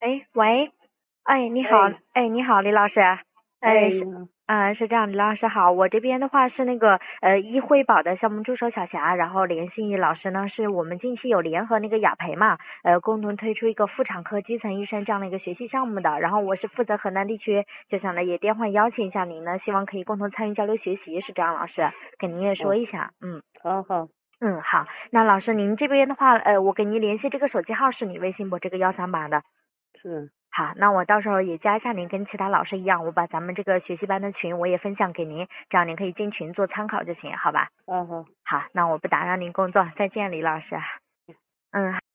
哎，喂，哎，你好， 哎哎，你好，李老师， 哎， 是， 你好。 是这样，李老师好，我这边的话是那个易惠宝的项目助手小霞，然后联系老师呢，是我们近期有联合那个雅培嘛，共同推出一个妇产科基层医生这样的一个学习项目的，然后我是负责河南地区，就想呢也电话邀请一下您呢，希望可以共同参与交流学习，是这样，老师跟您也说哦， 一下，嗯。 好好。 嗯，好，那老师您这边的话，我给您联系这个手机号是你微信不？这个138的。 是。 好，那我到时候也加一下您，跟其他老师一样，我把咱们这个学习班的群我也分享给您，这样您可以进群做参考就行，好吧？ 好好。 好，那我不打扰您工作，再见，李老师。嗯。